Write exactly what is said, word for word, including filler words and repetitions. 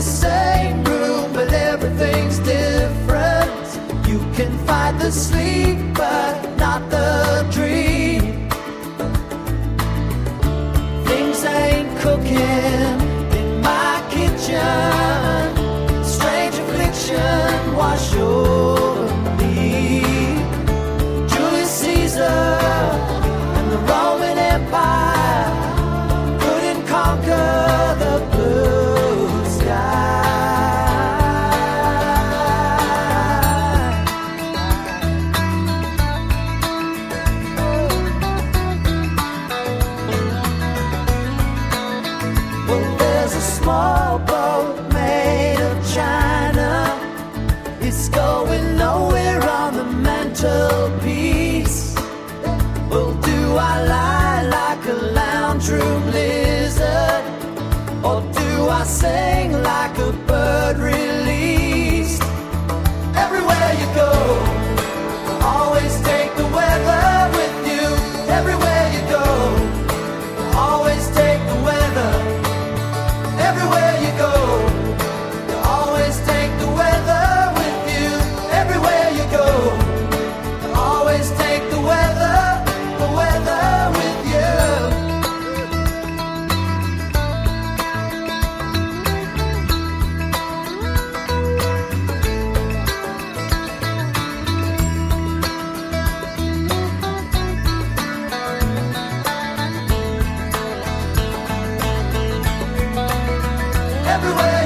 same room, but everything's different. You can fight the sleep, but not the dream. Things ain't cooking in my kitchen. Strange affliction wash over me. Julius Caesar and the Roman Empire couldn't conquer the blue sky. Well, there's a small boat made of china. It's going nowhere on the mantelpiece. Well, do I lie like a lounge room lizard, or do I sing like a bird released? Everywhere you go, always take the weather with you. Everywhere you go, always take the weather. Everywhere you go, you always take the weather with you. Everywhere you go, you always take the weather, the weather with you. Everywhere